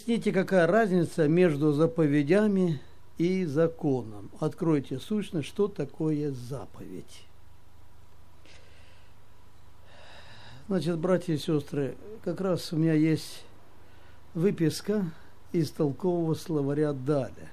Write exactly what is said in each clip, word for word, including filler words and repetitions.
Видите, какая разница между заповедями и законом. Откройте сущность, что такое заповедь. Значит, братья и сестры, как раз у меня есть выписка из толкового словаря Даля.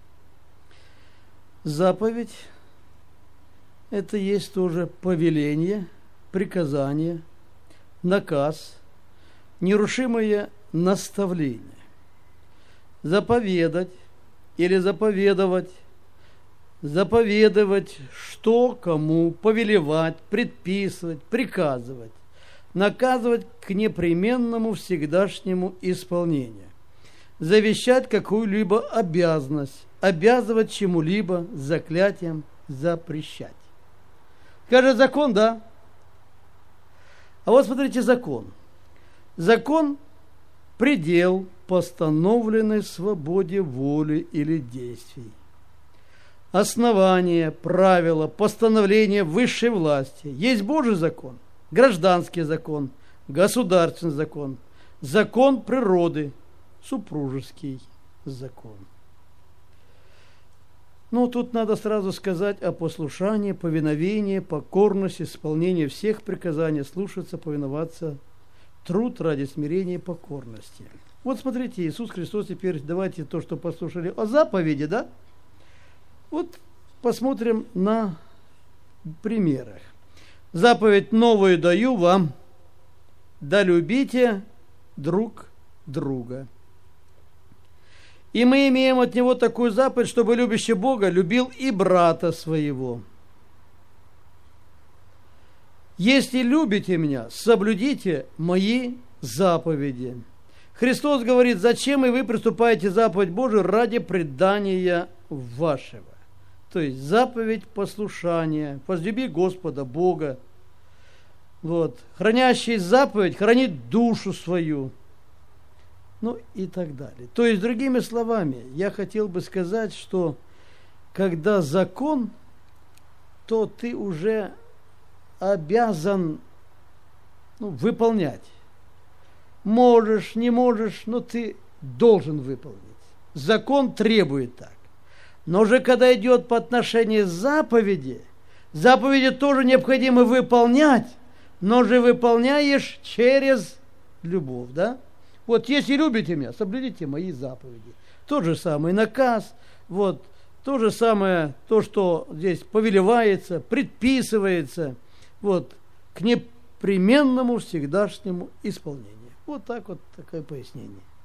Заповедь – это есть тоже повеление, приказание, наказ, нерушимое наставление. Заповедать или заповедовать, заповедовать, что кому, повелевать, предписывать, приказывать, наказывать к непременному всегдашнему исполнению, завещать какую-либо обязанность, обязывать чему-либо заклятием, запрещать. Скажет закон, да? А вот смотрите закон. Закон – предел постановленной свободе воли или действий. Основание, правило, постановление высшей власти. Есть Божий закон, гражданский закон, государственный закон, закон природы, супружеский закон. Ну, тут надо сразу сказать о послушании, повиновении, покорности, исполнении всех приказаний, слушаться, повиноваться, труд ради смирения и покорности. Вот смотрите, Иисус Христос, теперь давайте то, что послушали о заповеди, да? Вот посмотрим на примерах. Заповедь новую даю вам, да любите друг друга. И мы имеем от Него такую заповедь, чтобы любящий Бога любил и брата своего. Если любите меня, соблюдите мои заповеди. Христос говорит, зачем и вы приступаете заповедь Божию ради предания вашего. То есть заповедь послушания, возлюби Господа Бога. Вот. Хранящий заповедь хранит душу свою. Ну и так далее. То есть, другими словами, я хотел бы сказать, что когда закон, то ты уже обязан ну, выполнять. Можешь, не можешь, но ты должен выполнить. Закон требует так. Но же когда идет по отношению к заповеди, заповеди тоже необходимо выполнять, но же выполняешь через любовь, да? Вот если любите меня, соблюдите мои заповеди. Тот же самый наказ, вот, то же самое, то, что здесь повелевается, предписывается, вот, к непременному всегдашнему исполнению. Вот так вот такое пояснение.